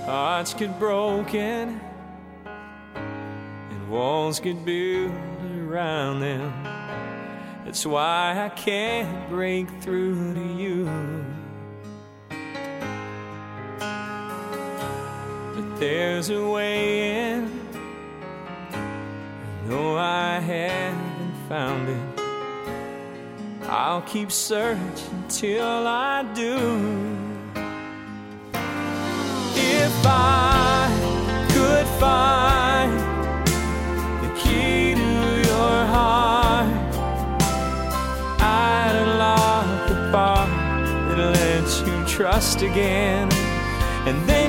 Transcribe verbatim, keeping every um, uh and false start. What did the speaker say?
hearts get broken and walls get built around them. That's why I can't break through to you. But there's a way in, though I haven't found it. I'll keep searching till I do. If I could find the key to your heart, I'd unlock the bar that lets you trust again, and then